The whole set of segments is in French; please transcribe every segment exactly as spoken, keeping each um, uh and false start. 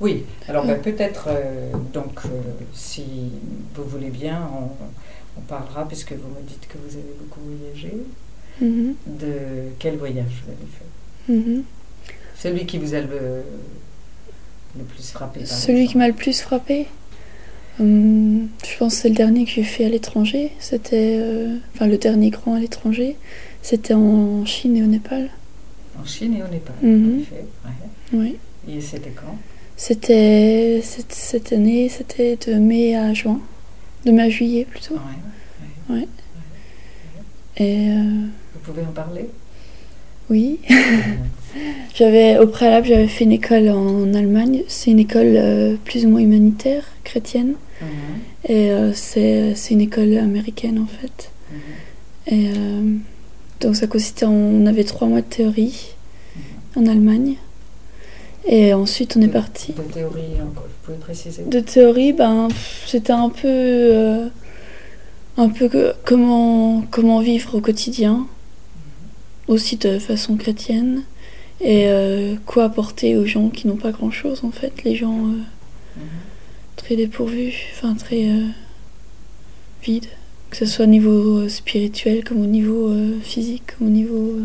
Oui, alors ben, peut-être, euh, donc, euh, si vous voulez bien, on, on parlera, puisque vous me dites que vous avez beaucoup voyagé, Mm-hmm. de quel voyage vous avez fait. Mm-hmm. Celui qui vous a le, le plus frappé, par Celui exemple. qui m'a le plus frappé, hum, je pense que c'est le dernier que j'ai fait à l'étranger. C'était, euh, enfin le dernier grand à l'étranger. C'était en Chine et au Népal. En Chine et au Népal, Mm-hmm. en effet. Ouais. Oui. Et c'était quand? C'était cette, cette année, c'était de mai à juin, de mai à juillet plutôt. Ouais, ouais, Ouais. ouais. Et euh, Vous pouvez en parler? oui. J'avais au préalable, j'avais fait une école en Allemagne. C'est une école euh, plus ou moins humanitaire, chrétienne. Mm-hmm. Et euh, c'est, c'est une école américaine en fait. Mm-hmm. Et euh, donc ça consistait en, on avait trois mois de théorie Mm-hmm. en Allemagne. Et ensuite on est de, parti. De théorie, encore, vous pouvez préciser? De théorie, ben c'était un peu, euh, un peu que, comment comment vivre au quotidien, aussi de façon chrétienne. Et euh, quoi apporter aux gens qui n'ont pas grand chose en fait, les gens euh, Mm-hmm. très dépourvus, enfin très euh, vides, que ce soit au niveau euh, spirituel comme au niveau euh, physique, comme au niveau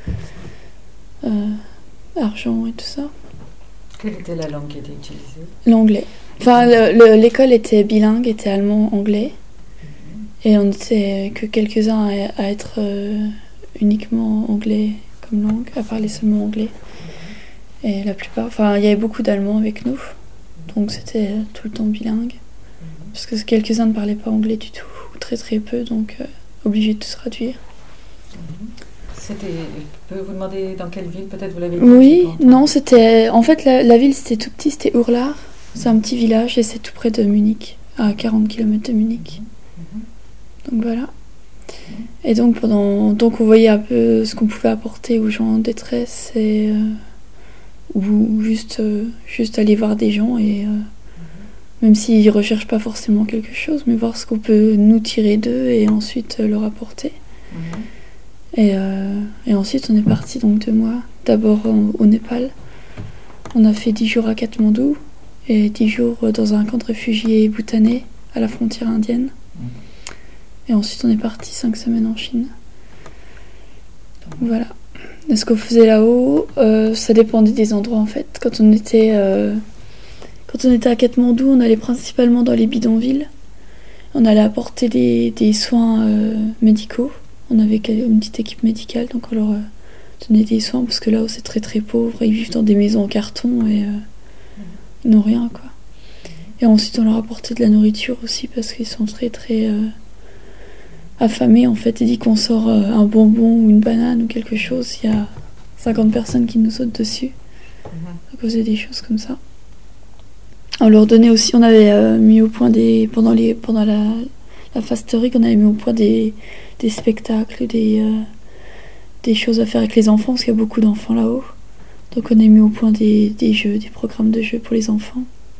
euh, euh, argent et tout ça. Quelle était la langue qui était utilisée? L'anglais. Enfin, le, le, l'école était bilingue, était allemand-anglais. Mm-hmm. Et on n'était que quelques-uns à, à être euh, uniquement anglais comme langue, à parler seulement anglais. Mm-hmm. Et la plupart, enfin, il y avait beaucoup d'Allemands avec nous. Donc c'était tout le temps bilingue. Mm-hmm. Parce que quelques-uns ne parlaient pas anglais du tout, ou très très peu, donc euh, obligé de tout se traduire. Mm-hmm. C'était, je peux vous demander dans quelle ville peut-être vous l'avez dit? Oui, non, c'était... En fait, la, la ville, c'était tout petit, c'était Urlar. C'est un petit village et c'est tout près de Munich, à quarante kilomètres de Munich. Mm-hmm. Donc voilà. Et donc, pendant... donc on voyait un peu ce qu'on pouvait apporter aux gens en détresse et... Euh... ou juste, euh, juste aller voir des gens et... Euh... même s'ils ne recherchent pas forcément quelque chose, mais voir ce qu'on peut nous tirer d'eux et ensuite euh, leur apporter. Mm-hmm. Et, euh, et ensuite, on est parti donc deux mois. D'abord en, au Népal. On a fait dix jours à Katmandou et dix jours dans un camp de réfugiés bhoutanais à la frontière indienne. Mm-hmm. Et ensuite, on est parti cinq semaines en Chine. Donc, voilà. Et ce qu'on faisait là-haut, euh, ça dépendait des endroits en fait. Quand on était, euh, quand on était à Katmandou, on allait principalement dans les bidonvilles. On allait apporter des, des soins euh, médicaux. On avait une petite équipe médicale, donc on leur euh, donnait des soins parce que là-haut c'est très très pauvre. Ils vivent dans des maisons en carton et euh, ils n'ont rien quoi. Et ensuite on leur apportait de la nourriture aussi parce qu'ils sont très très euh, affamés en fait. Et dès qu'on sort euh, un bonbon ou une banane ou quelque chose, il y a cinquante personnes qui nous sautent dessus à cause des choses comme ça. On leur donnait aussi, on avait euh, mis au point des pendant les pendant la la phase théorique, on avait mis au point des des spectacles, des euh, des choses à faire avec les enfants parce qu'il y a beaucoup d'enfants là-haut. Donc on a mis au point des des jeux, des programmes de jeux pour les enfants.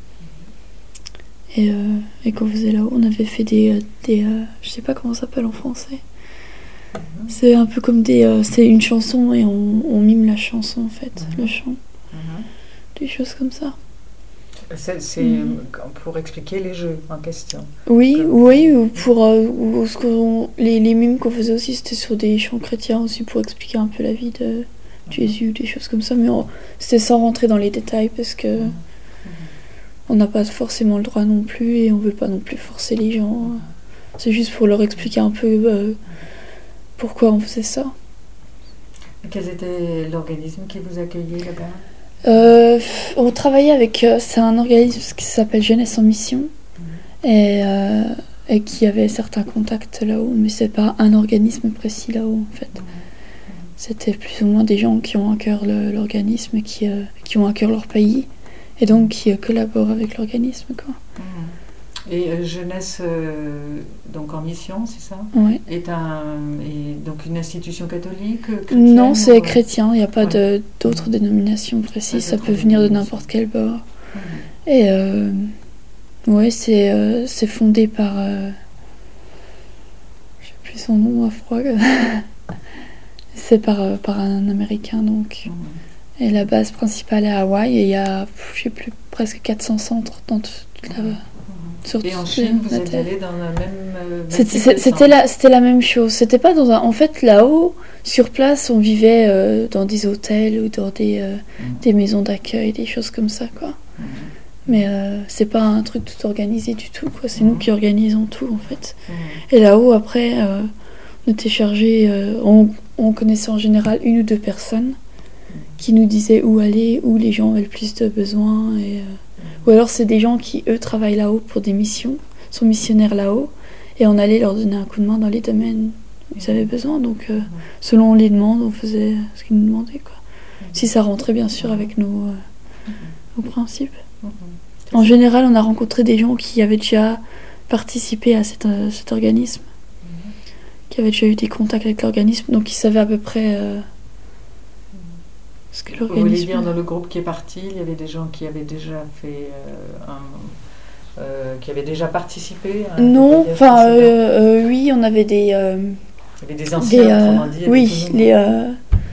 Et euh, et quand on faisait là-haut, on avait fait des des euh, je sais pas comment ça s'appelle en français. C'est un peu comme des euh, c'est une chanson et on on mime la chanson en fait, mm-hmm. le chant. Mm-hmm. Des choses comme ça. C'est, c'est mmh. pour expliquer les jeux en question. Oui, comme... oui, ou pour euh, ou ce qu'on, les, les mimes qu'on faisait aussi, c'était sur des chants chrétiens aussi pour expliquer un peu la vie de mmh. Jésus, des choses comme ça. Mais on, c'était sans rentrer dans les détails parce que mmh. on n'a pas forcément le droit non plus et on veut pas non plus forcer les gens. C'est juste pour leur expliquer un peu euh, pourquoi on faisait ça. Quel était l'organisme qui vous accueillait là-bas? Euh, on travaillait avec, euh, c'est un organisme qui s'appelle Jeunesse en Mission mmh. et, euh, et qui avait certains contacts là-haut, mais c'est pas un organisme précis là-haut en fait. Mmh. C'était plus ou moins des gens qui ont à cœur le, l'organisme, qui, euh, qui ont à cœur leur pays et donc qui euh, collaborent avec l'organisme quoi. Mmh. Et euh, Jeunesse euh, donc en mission, c'est ça? Ouais. Est un est donc une institution catholique, chrétienne? Non, c'est ou... chrétien. Il n'y a pas ouais. de, d'autres mmh. dénominations précises. Ça peut venir de n'importe quel bord. Mmh. Et euh, ouais, c'est euh, c'est fondé par euh, je sais plus son nom à froid. C'est par euh, par un Américain donc. Mmh. Et la base principale est à Hawaï et il y a, je sais plus, presque quatre cents centres dans toute la... Mmh. Sur Et en toute Chine, la vous êtes Terre. allé dans la même, euh, même C'était, type de c'était, centre. la, c'était la même chose. C'était pas dans un... En fait, là-haut, sur place, on vivait euh, dans des hôtels ou dans des, euh, Mmh. des maisons d'accueil, des choses comme ça, quoi. Mmh. Mais euh, c'est pas un truc tout organisé du tout, quoi. C'est Mmh. nous qui organisons tout, en fait. Mmh. Et là-haut, après, euh, on était chargés... Euh, on, on connaissait en général une ou deux personnes qui nous disaient où aller, où les gens avaient le plus de besoins. Et, euh, ou alors, c'est des gens qui, eux, travaillent là-haut pour des missions, sont missionnaires là-haut, et on allait leur donner un coup de main dans les domaines où ils avaient besoin. Donc, euh, selon les demandes, on faisait ce qu'ils nous demandaient, quoi. Si ça rentrait, bien sûr, avec nos, euh, nos principes. En général, on a rencontré des gens qui avaient déjà participé à cet, euh, cet organisme, qui avaient déjà eu des contacts avec l'organisme, donc ils savaient à peu près euh, ce que Vous voulez l'organisme... dire, dans le groupe qui est parti, il y avait des gens qui avaient déjà fait euh, un, euh, qui avaient déjà participé à un Non, voyage enfin, précédent. euh, euh, oui, on avait des... euh, Il y avait des anciens, des, euh, autrement dit. oui, les... Euh,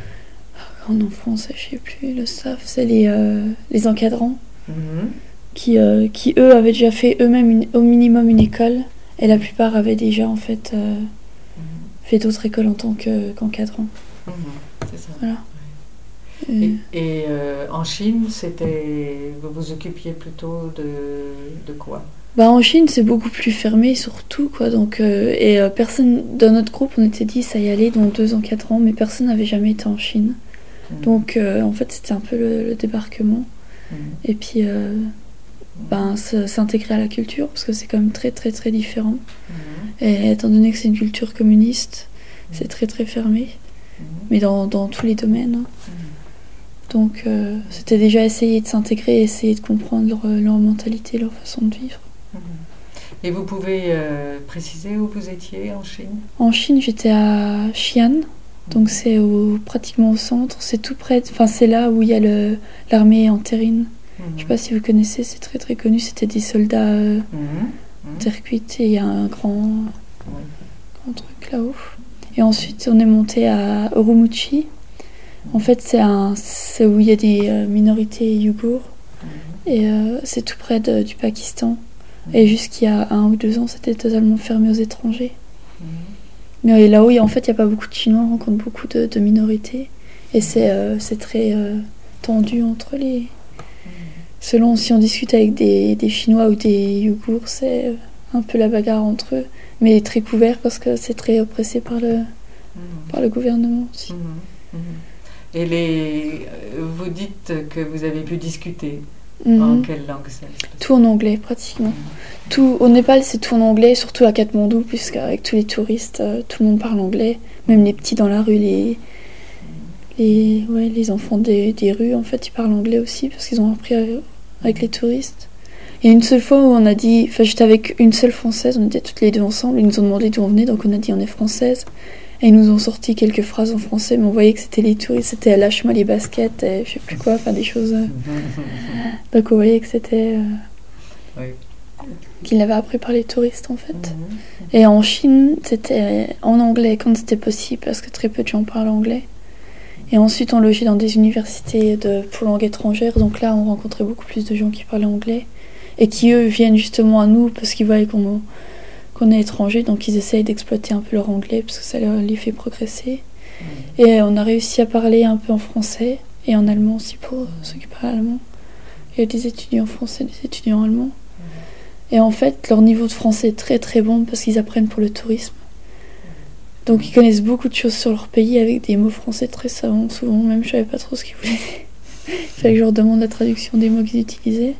en français, je sais plus, le staff, c'est les, euh, les encadrants, Mm-hmm. qui, euh, qui, eux, avaient déjà fait eux-mêmes une, au minimum une école, et la plupart avaient déjà, en fait, euh, Mm-hmm. fait d'autres écoles en tant que, qu'encadrant. Mm-hmm. C'est ça. Voilà. Et, Euh, et euh, en Chine, c'était, vous vous occupiez plutôt de, de quoi? Bah, en Chine, c'est beaucoup plus fermé, surtout, quoi. Donc, euh, et euh, personne, dans notre groupe, on était dix à y aller, dont deux encadrants, mais personne n'avait jamais été en Chine. Mm-hmm. Donc, euh, en fait, c'était un peu le, le débarquement. Mm-hmm. Et puis, euh, ben, s'intégrer à la culture, parce que c'est quand même très, très, très différent. Mm-hmm. Et étant donné que c'est une culture communiste, Mm-hmm. c'est très, très fermé, Mm-hmm. mais dans, dans tous les domaines. Hein. Mm-hmm. Donc, euh, c'était déjà essayer de s'intégrer, essayer de comprendre leur, leur mentalité, leur façon de vivre. Et vous pouvez euh, préciser où vous étiez en Chine? En Chine, j'étais à Xi'an, donc c'est au, pratiquement au centre, c'est tout près, enfin c'est là où il y a le, l'armée intérim. Mm-hmm. Je sais pas si vous connaissez, c'est très très connu, c'était des soldats euh, Mm-hmm. terre cuite et il y a un grand, Ouais. grand truc là-haut. Et ensuite, on est monté à Urumqi. En fait, c'est, un, c'est où il y a des euh, minorités ouïghours et euh, c'est tout près de, du Pakistan. Et jusqu'il y a un ou deux ans, c'était totalement fermé aux étrangers. Mm-hmm. Mais là-haut, il y a- en fait, il n'y a pas beaucoup de Chinois, on rencontre beaucoup de, de minorités. Et c'est, euh, c'est très euh, tendu entre les... Selon si on discute avec des, des Chinois ou des Ouïghours, c'est euh, un peu la bagarre entre eux. Mais très couvert parce que c'est très oppressé par le, Mm-hmm. par le gouvernement aussi. Mm-hmm. Mm-hmm. Et les, euh, vous dites que vous avez pu discuter. Mhm. En quelle langue c'est? Tout en anglais, pratiquement. Tout, au Népal, c'est tout en anglais, surtout à Katmandou, puisqu'avec tous les touristes, euh, tout le monde parle anglais. Même les petits dans la rue, les, les, ouais, les enfants des, des rues, en fait, ils parlent anglais aussi, parce qu'ils ont appris avec, avec les touristes. Il y a une seule fois où on a dit... Enfin, j'étais avec une seule Française, on était toutes les deux ensemble, ils nous ont demandé d'où on venait, donc on a dit on est française. Et ils nous ont sorti quelques phrases en français, mais on voyait que c'était les touristes, c'était lâche-moi les baskets, et je sais plus quoi, enfin des choses... euh, Donc on voyait que c'était... euh, Oui. Qu'ils l'avaient appris par les touristes en fait. Mm-hmm. Et en Chine, c'était en anglais quand c'était possible, parce que très peu de gens parlent anglais. Et ensuite, on logeait dans des universités de, pour langue étrangère, donc là, on rencontrait beaucoup plus de gens qui parlaient anglais, et qui, eux, viennent justement à nous, parce qu'ils voient qu'on, qu'on est étrangers, donc ils essayent d'exploiter un peu leur anglais, parce que ça leur, les fait progresser. Mm-hmm. Et on a réussi à parler un peu en français, et en allemand aussi, pour ceux qui parlent allemand. Il y a des étudiants français, des étudiants allemands. Et en fait, leur niveau de français est très très bon parce qu'ils apprennent pour le tourisme. Donc ils connaissent beaucoup de choses sur leur pays avec des mots français très savants. Souvent, même je savais pas trop ce qu'ils voulaient dire. Il fallait que je leur demande la traduction des mots qu'ils utilisaient.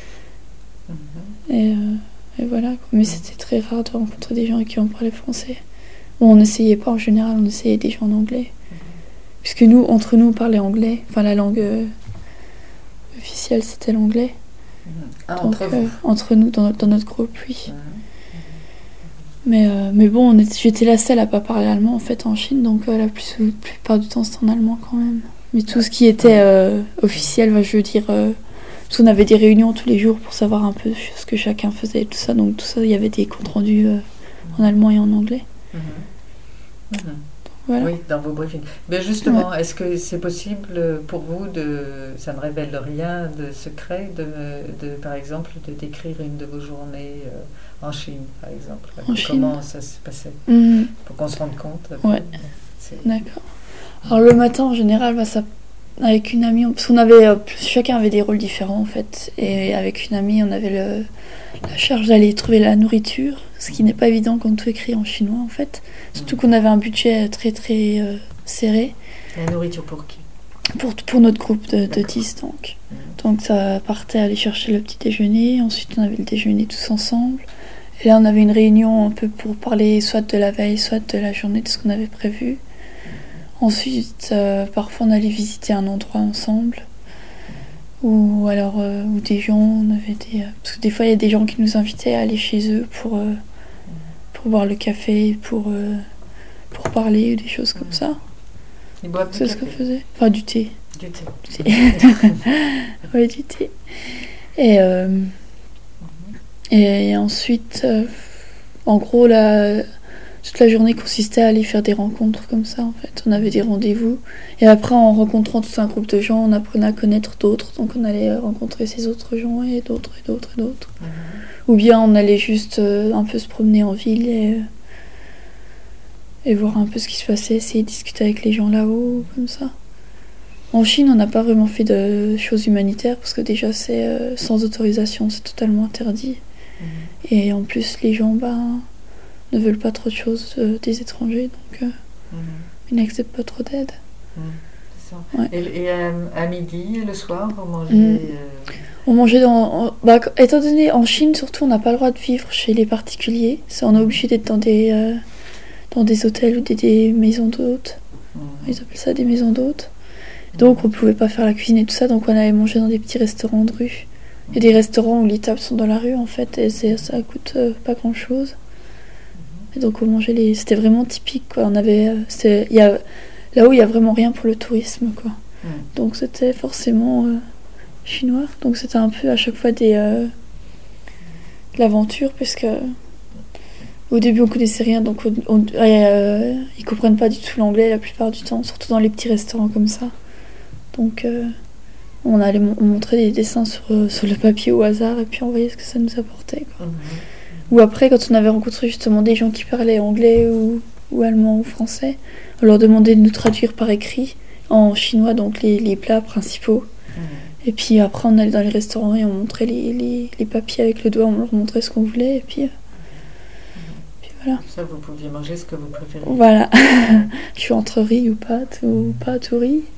Et, euh, et voilà. Mais c'était très rare de rencontrer des gens qui ont parlé français. Bon, on n'essayait pas en général, on essayait des gens en anglais. Puisque nous, entre nous, on parlait anglais. Enfin, la langue euh, officielle, c'était l'anglais. Ah, Donc, entre, euh, entre nous, dans, dans notre groupe, oui. mmh. Mais, euh, mais bon, on était, j'étais la seule à pas parler allemand en fait en Chine, donc euh, la plus, plupart du temps c'était en allemand quand même. Mais tout ce qui était euh, officiel, bah, je veux dire, euh, parce qu'on avait des réunions tous les jours pour savoir un peu ce que chacun faisait et tout ça, donc tout ça, il y avait des comptes rendus euh, en allemand et en anglais. Mmh. Mmh. Voilà. Oui, dans vos briefings. Mais justement, ouais. Est-ce que c'est possible pour vous de, ça ne révèle rien de secret, de, de par exemple, de décrire une de vos journées euh, en Chine, par exemple. En Chine. Comment ça se passait, mmh. pour qu'on se rende compte. Ouais. D'accord. Alors le matin, en général, bah, ça, avec une amie, parce qu'on avait, euh, chacun avait des rôles différents en fait, et avec une amie, on avait le, la charge d'aller trouver la nourriture, ce qui n'est pas évident quand tout écrit en chinois en fait. Surtout qu'on avait un budget très très euh, serré. La nourriture pour qui? Pour, pour notre groupe de, de dix donc. Mmh. Donc ça partait aller chercher le petit déjeuner, ensuite on avait le déjeuner tous ensemble. Et là on avait une réunion un peu pour parler soit de la veille, soit de la journée, de ce qu'on avait prévu. Ensuite, euh, parfois on allait visiter un endroit ensemble. Ou alors, euh, ou des gens, on avait des... Euh, parce que des fois il y a des gens qui nous invitaient à aller chez eux pour... Euh, pour boire le café, pour, euh, pour parler, ou des choses comme ça. Ils boivent du C'est café. ce qu'on faisait. Enfin, du thé. Du thé. Du thé. Oui, du thé. Et, euh, mm-hmm. et ensuite, euh, en gros, la, toute la journée consistait à aller faire des rencontres comme ça, en fait. On avait des rendez-vous. Et après, en rencontrant tout un groupe de gens, on apprenait à connaître d'autres. Donc, on allait rencontrer ces autres gens et d'autres et d'autres et d'autres. Mm-hmm. Ou bien on allait juste euh, un peu se promener en ville et, euh, et voir un peu ce qui se passait, essayer de discuter avec les gens là-haut, comme ça. En Chine, on n'a pas vraiment fait de choses humanitaires parce que déjà c'est euh, sans autorisation, c'est totalement interdit. Mmh. Et en plus, les gens bah, ne veulent pas trop de choses euh, des étrangers, donc euh, mmh. ils n'acceptent pas trop d'aide. Mmh. C'est ça. Ouais. Et, et euh, à midi, le soir, vous mangez mmh. euh... On mangeait dans... Bah, étant donné, en Chine, surtout, on n'a pas le droit de vivre chez les particuliers. Ça, on est obligé d'être dans des, euh, dans des hôtels ou des, des maisons d'hôtes. Mmh. Ils appellent ça des maisons d'hôtes. Mmh. Donc, on ne pouvait pas faire la cuisine et tout ça. Donc, on allait manger dans des petits restaurants de rue. Il y a des restaurants où les tables sont dans la rue, en fait. Et c'est, ça coûte euh, pas grand-chose. Mmh. Et donc, on mangeait les... C'était vraiment typique, quoi. On avait... Euh, c'était... Il y a... Là-haut, il n'y a vraiment rien pour le tourisme, quoi. Mmh. Donc, c'était forcément... Euh... chinois, donc c'était un peu à chaque fois des euh, de l'aventure parce que au début on connaissait rien, donc on, on, euh, ils comprennent pas du tout l'anglais la plupart du temps, surtout dans les petits restaurants comme ça. Donc euh, on allait on montrait des dessins sur, euh, sur le papier au hasard et puis on voyait ce que ça nous apportait, quoi. Mm-hmm. Ou après quand on avait rencontré justement des gens qui parlaient anglais ou, ou allemand ou français, on leur demandait de nous traduire par écrit en chinois donc les, les plats principaux. Et puis après, on allait dans les restaurants et on montrait les, les, les papiers avec le doigt, on leur montrait ce qu'on voulait. Et puis, euh, puis voilà. Ça, vous pouviez manger ce que vous préférez. Voilà. Je suis entre riz ou pâtes ou pâtes ou riz.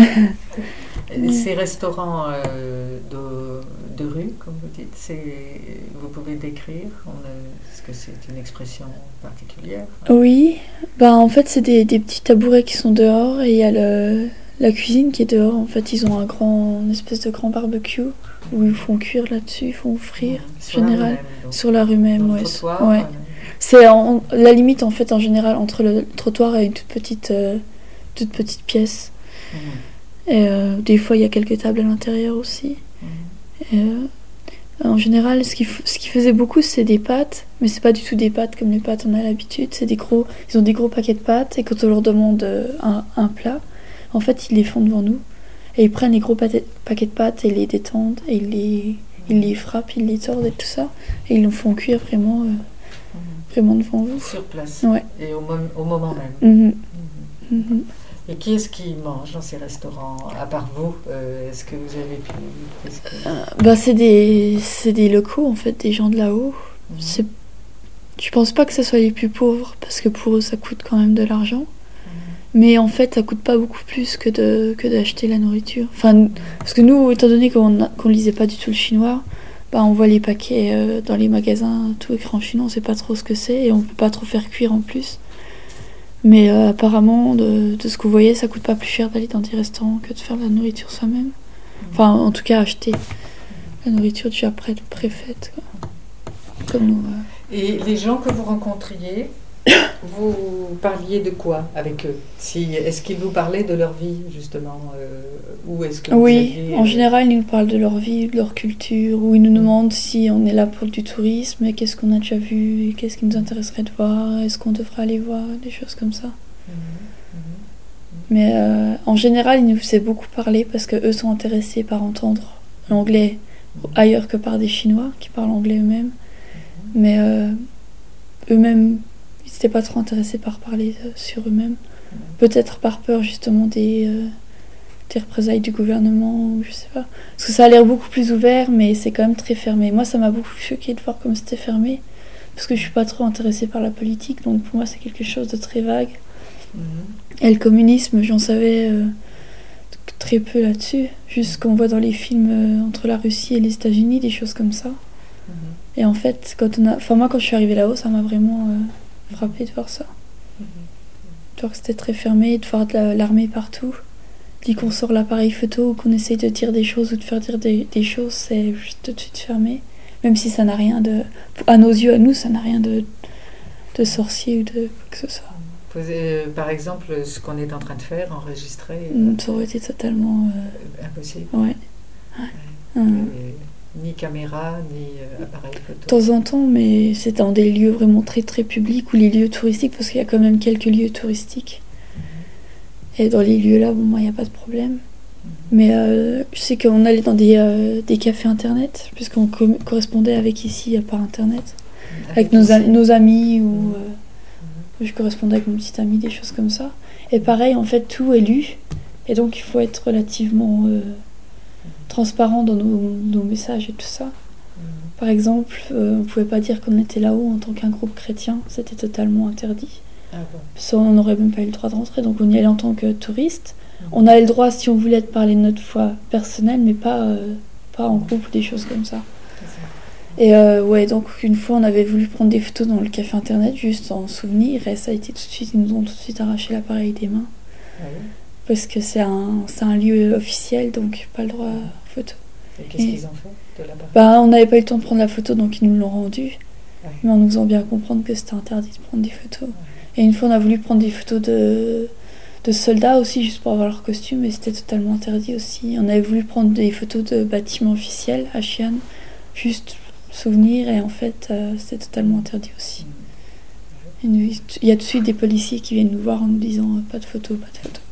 Okay. Ces restaurants euh, de, de rue, comme vous dites, c'est, vous pouvez décrire on a, est-ce que c'est une expression particulière? Oui. Bah, en fait, c'est des, des petits tabourets qui sont dehors et il y a le... la cuisine qui est dehors. En fait, ils ont un grand, une espèce de grand barbecue où ils font cuire là-dessus, ils font frire, en sur général. La sur la rue même, ouais. Trottoir, ouais. C'est en, la limite, en fait, en général, entre le trottoir et une toute petite, euh, toute petite pièce. Mmh. Et euh, des fois, il y a quelques tables à l'intérieur aussi. Mmh. Et, euh, en général, ce qu'ils ce qui faisait beaucoup, c'est des pâtes, mais c'est pas du tout des pâtes comme les pâtes on a l'habitude. C'est des gros, ils ont des gros paquets de pâtes et quand on leur demande un, un plat, en fait, ils les font devant nous et ils prennent les gros paquets de pâtes et les détendent et ils les, ils les frappent, ils les tordent et tout ça et ils nous font cuire vraiment, euh, vraiment devant vous. Sur place. Ouais. Et au, mom- au moment même. Mm-hmm. Mm-hmm. Et qui est-ce qui mange dans ces restaurants, à part vous? euh, Est-ce que vous avez pu... Que... Euh, bah, c'est des, c'est des locaux, en fait, des gens de là-haut. Mm-hmm. C'est... Je pense pas que ce soit les plus pauvres, parce que pour eux, ça coûte quand même de l'argent. Mm-hmm. Mais en fait, ça coûte pas beaucoup plus que, de, que d'acheter la nourriture. Enfin, mm-hmm. Parce que nous, étant donné qu'on, a, qu'on lisait pas du tout le chinois, bah, on voit les paquets euh, dans les magasins, tout écrit en chinois, on sait pas trop ce que c'est, et on peut pas trop faire cuire en plus. Mais euh, apparemment, de, de ce que vous voyez, ça coûte pas plus cher d'aller dans des restaurants que de faire de la nourriture soi-même. Mmh. Enfin, en tout cas, acheter la nourriture déjà prête, préfaite, quoi. Comme nous. Euh... Et les gens que vous rencontriez, vous parliez de quoi avec eux? Si, est-ce qu'ils vous parlaient de leur vie, justement euh, ou est-ce que Oui, vous aviez, en euh... général, ils nous parlent de leur vie, de leur culture, ou ils nous demandent si on est là pour du tourisme, et qu'est-ce qu'on a déjà vu, et qu'est-ce qui nous intéresserait de voir, est-ce qu'on devrait aller voir, des choses comme ça. Mmh. Mais euh, en général, ils nous faisaient beaucoup parler parce qu'eux sont intéressés par entendre l'anglais ailleurs que par des Chinois qui parlent anglais eux-mêmes. Mais euh, eux-mêmes, ils n'étaient pas trop intéressés par parler euh, sur eux-mêmes. Peut-être par peur justement des, euh, des représailles du gouvernement, ou je sais pas. Parce que ça a l'air beaucoup plus ouvert, mais c'est quand même très fermé. Moi, ça m'a beaucoup choqué de voir comme c'était fermé. Parce que je suis pas trop intéressée par la politique, donc pour moi, c'est quelque chose de très vague. Mm-hmm. Et le communisme, j'en savais euh, très peu là-dessus. Juste ce qu'on voit dans les films euh, entre la Russie et les États-Unis, des choses comme ça. Mm-hmm. Et en fait, quand on a... enfin, moi, quand je suis arrivée là-haut, ça m'a vraiment euh, frappée de voir ça. Mm-hmm. De voir que c'était très fermé, de voir de la, l'armée partout. Dès qu'on sort l'appareil photo ou qu'on essaye de dire des choses ou de faire dire des, des choses, c'est juste tout de suite fermé. Même si ça n'a rien de... À nos yeux, à nous, ça n'a rien de, de sorcier ou de quoi que ce soit. Euh, par exemple, ce qu'on est en train de faire, enregistrer... Euh, ça aurait été totalement... Euh... impossible. Ouais. ouais. ouais. Hum. Ni caméra, ni euh, appareil photo. De temps en temps, mais c'est dans des lieux vraiment très très publics ou les lieux touristiques, parce qu'il y a quand même quelques lieux touristiques. Mm-hmm. Et dans les lieux là, bon, moi, il n'y a pas de problème. Mais euh, je sais qu'on allait dans des, euh, des cafés internet, puisqu'on co- correspondait avec ici euh, par internet, avec, avec nos, a- nos amis, ou mmh. euh, je correspondais avec mon petit ami, des choses comme ça. Et pareil, en fait, tout est lu, et donc il faut être relativement euh, transparent dans nos, nos messages et tout ça. Mmh. Par exemple, euh, on ne pouvait pas dire qu'on était là-haut en tant qu'un groupe chrétien, c'était totalement interdit. Ah bon. Ça, on n'aurait même pas eu le droit de rentrer, donc on y allait en tant que touriste. On avait le droit, si on voulait, de parler de notre foi personnelle, mais pas, euh, pas en groupe ou des choses comme ça. Et euh, ouais, donc une fois, on avait voulu prendre des photos dans le café internet, juste en souvenir, et ça a été tout de suite, ils nous ont tout de suite arraché l'appareil des mains. Ah oui. Parce que c'est un, c'est un lieu officiel, donc pas le droit à photo. Et qu'est-ce et, qu'ils ont fait de l'appareil ? Bah, on n'avait pas eu le temps de prendre la photo, donc ils nous l'ont rendu. Ouais. Mais en nous faisant bien comprendre que c'était interdit de prendre des photos. Ouais. Et une fois, on a voulu prendre des photos de... de soldats aussi, juste pour avoir leur costume, et c'était totalement interdit aussi. On avait voulu prendre des photos de bâtiments officiels à Xi'an, juste souvenir, et en fait, euh, c'était totalement interdit aussi. Et nous, il y a tout de suite des policiers qui viennent nous voir en nous disant euh, pas de photos, pas de photos.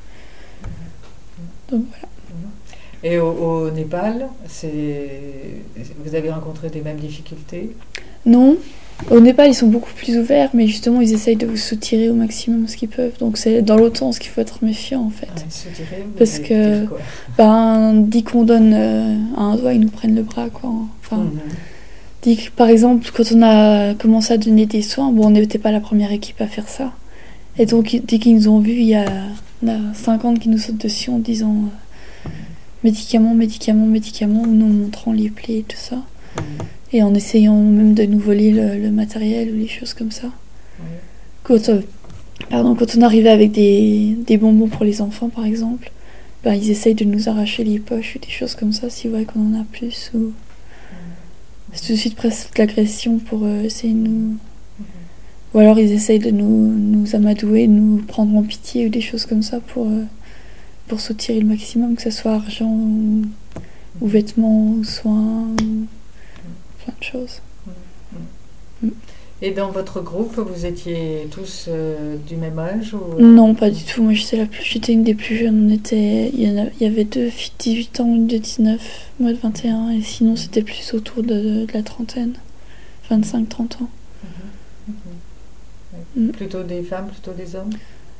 Donc voilà. Et au, au Népal, c'est... vous avez rencontré des mêmes difficultés ? Non. Au Népal, ils sont beaucoup plus ouverts, mais justement, ils essayent de vous soutirer au maximum ce qu'ils peuvent. Donc, c'est dans l'autre sens qu'il faut être méfiant, en fait. Ah, soutirer, parce que, ben, dès qu'on donne euh, un doigt, ils nous prennent le bras, quoi. Enfin, mm-hmm. dès que, par exemple, quand on a commencé à donner des soins, bon, on n'était pas la première équipe à faire ça. Et donc, dès qu'ils nous ont vus, il y a, il y a cinquante qui nous sautent dessus en disant euh, médicaments, médicaments, médicaments, ou nous montrant les plaies et tout ça. Mm-hmm. Et en essayant même de nous voler le, le matériel ou les choses comme ça. Oui. Quand, euh, pardon, quand on arrivait avec des, des bonbons pour les enfants, par exemple, ben, ils essayent de nous arracher les poches ou des choses comme ça, s'ils voient qu'on en a plus. Ou... C'est tout de suite presque de l'agression pour euh, essayer de nous... Ou alors ils essayent de nous, nous amadouer, de nous prendre en pitié ou des choses comme ça pour, euh, pour soutirer le maximum, que ce soit argent ou, ou vêtements ou soins ou... de choses. Mmh. Et dans votre groupe, vous étiez tous euh, du même âge ou... Non, pas du tout. Moi, j'étais, la plus, j'étais une des plus jeunes. On était, il, y en a, il y avait deux filles de dix-huit ans, une de dix-neuf, moi de vingt et un. Et sinon, c'était plus autour de, de la trentaine. vingt-cinq trente ans. Mmh. Mmh. Mmh. Plutôt des femmes, plutôt des hommes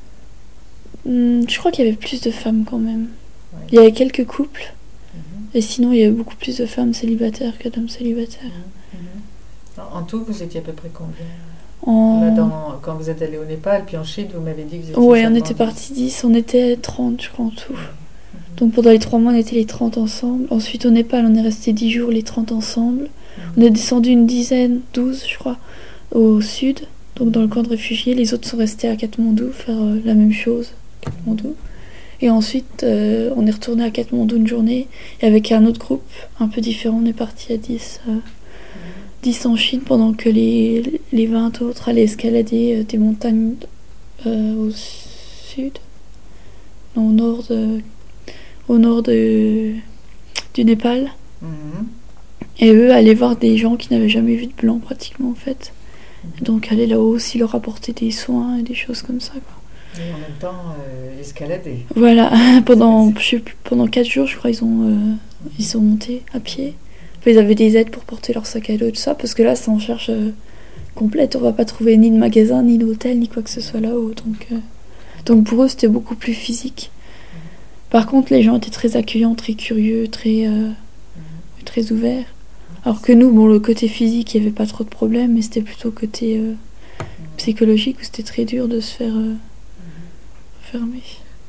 mmh, Je crois qu'il y avait plus de femmes quand même. Ouais. Il y avait quelques couples. Et sinon, il y avait beaucoup plus de femmes célibataires que d'hommes célibataires. Mmh. En tout, vous étiez à peu près combien en... Là, dans, quand vous êtes allé au Népal, puis en Chine, vous m'avez dit que vous étiez... Oui, on était partis dix, on était trente, je crois, en tout. Mmh. Donc pendant les trois mois, on était les trente ensemble. Ensuite, au Népal, on est resté dix jours, les trente ensemble. Mmh. On est descendu une dizaine, douze, je crois, au sud, donc dans le camp de réfugiés. Les autres sont restés à Katmandou, faire euh, la même chose, Katmandou. Et ensuite, euh, on est retourné à Katmandou une journée. Et avec un autre groupe un peu différent, on est parti à dix, euh, dix en Chine, pendant que les, les vingt autres allaient escalader euh, des montagnes euh, au sud, non, au nord, de, au nord de, du Népal. Mm-hmm. Et eux allaient voir des gens qui n'avaient jamais vu de blanc, pratiquement, en fait. Mm-hmm. Et donc, aller là-haut aussi leur apporter des soins et des choses comme ça, quoi. Et en même temps, euh, escalader. Voilà, pendant, je sais plus, pendant quatre jours, je crois, ils, ont, euh, ils sont montés à pied. Enfin, ils avaient des aides pour porter leur sac à dos et tout ça, parce que là, c'est en recherche euh, complète. On va pas trouver ni de magasin, ni d'hôtel, ni quoi que ce soit là-haut. Donc, euh, donc pour eux, c'était beaucoup plus physique. Par contre, les gens étaient très accueillants, très curieux, très, euh, très ouverts. Alors que nous, bon, le côté physique, il n'y avait pas trop de problèmes, mais c'était plutôt côté euh, psychologique où c'était très dur de se faire euh, fermer.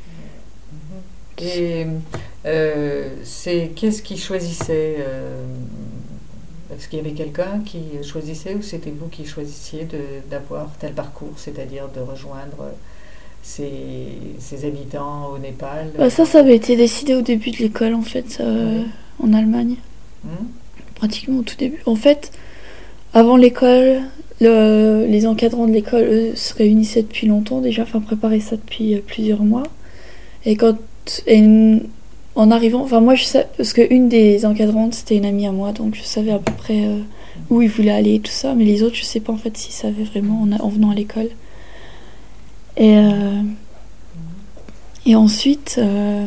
Et euh, c'est qu'est-ce qui choisissait euh, est-ce qu'il y avait quelqu'un qui choisissait ou c'était vous qui choisissiez de, d'avoir tel parcours, c'est-à-dire de rejoindre ces, ces habitants au Népal? Bah ça, ça avait été décidé au début de l'école, en fait, euh, Oui. en Allemagne. Hum? Pratiquement au tout début. En fait, avant l'école, le, les encadrants de l'école eux, se réunissaient depuis longtemps déjà, enfin préparaient ça depuis euh, plusieurs mois. Et quand et en arrivant, enfin moi je sais, parce qu'une des encadrantes c'était une amie à moi, donc je savais à peu près euh, où ils voulaient aller et tout ça, mais les autres je sais pas en fait s'ils savaient vraiment en, en venant à l'école. Et, euh, et ensuite, euh,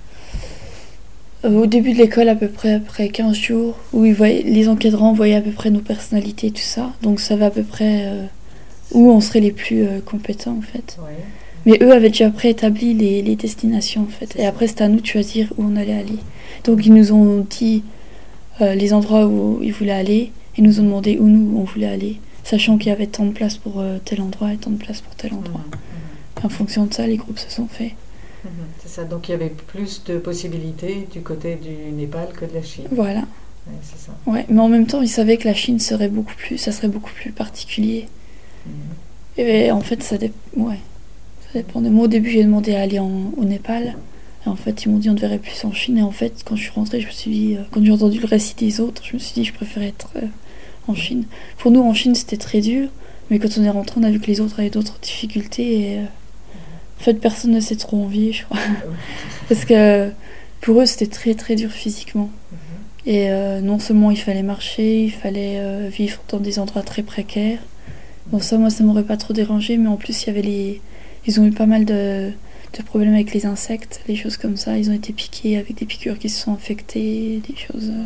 au début de l'école, à peu près après quinze jours, où ils voyaient, les encadrants voyaient à peu près nos personnalités et tout ça, donc ça va à peu près euh, où on serait les plus euh, compétents en fait. Oui. Mais eux avaient déjà préétabli les, les destinations en fait. C'est Et ça. après c'était à nous de choisir où on allait aller. Donc ils nous ont dit euh, les endroits où ils voulaient aller et nous ont demandé où nous on voulait aller, sachant qu'il y avait tant de place pour euh, tel endroit et tant de place pour tel endroit. Mhm, mhm. Et en fonction de ça, les groupes se sont faits. Mhm, c'est ça, donc il y avait plus de possibilités du côté du Népal que de la Chine. Voilà. Ouais, c'est ça. Ouais, mais en même temps, ils savaient que la Chine serait beaucoup plus, ça serait beaucoup plus particulier. Mhm. Et en fait, ça, dé... ouais, ça dépendait. Moi, au début, j'ai demandé à aller en... au Népal. Et en fait, ils m'ont dit on te verrait plus en Chine. Et en fait, quand je suis rentrée, je me suis dit, euh, quand j'ai entendu le récit des autres, je me suis dit je préférais être euh, en Chine. Pour nous, en Chine, c'était très dur. Mais quand on est rentré, on a vu que les autres avaient d'autres difficultés. Et euh, en fait, personne ne s'est trop envié, je crois. Parce que pour eux, c'était très très dur physiquement. Et euh, non seulement il fallait marcher, il fallait euh, vivre dans des endroits très précaires. Bon, ça, moi, ça m'aurait pas trop dérangé, mais en plus, il y avait les... Ils ont eu pas mal de, de problèmes avec les insectes, les choses comme ça. Ils ont été piqués avec des piqûres qui se sont infectées, des choses... euh,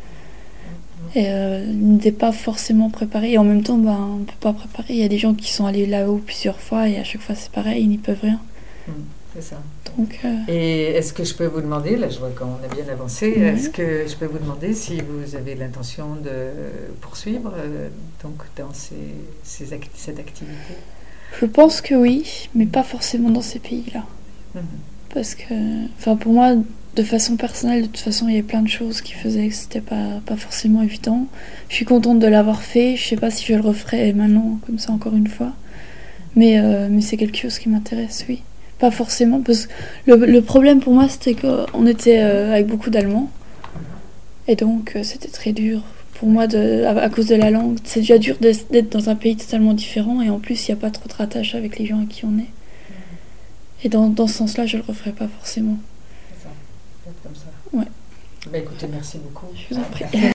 Et euh, ils n'étaient pas forcément préparés. Et en même temps, ben, on ne peut pas préparer. Il y a des gens qui sont allés là-haut plusieurs fois, et à chaque fois, c'est pareil, ils n'y peuvent rien. Mhm, c'est ça. Donc, euh, Et est-ce que je peux vous demander, là je vois qu'on a bien avancé, Ouais. est-ce que je peux vous demander si vous avez l'intention de poursuivre euh, donc dans ces, ces act- cette activité? je pense que oui, mais pas forcément dans ces pays-là. Mhm. Parce que, enfin, pour moi, de façon personnelle, de toute façon, il y avait plein de choses qui faisaient que c'était pas, pas forcément évident. Je suis contente de l'avoir fait. Je sais pas si je le referai maintenant, comme ça, encore une fois. Mais, euh, mais c'est quelque chose qui m'intéresse, oui. Pas forcément, parce que le, le problème pour moi, c'était qu'on était euh, avec beaucoup d'Allemands. Et donc, euh, c'était très dur pour moi de, à, à cause de la langue. C'est déjà dur d'être d'être dans un pays totalement différent. Et en plus, il n'y a pas trop de rattache avec les gens avec qui on est. Et dans, dans ce sens-là, je le referai pas forcément. C'est ça, peut-être comme ça. Ouais. Bah, écoutez, merci beaucoup. Je vous en prie.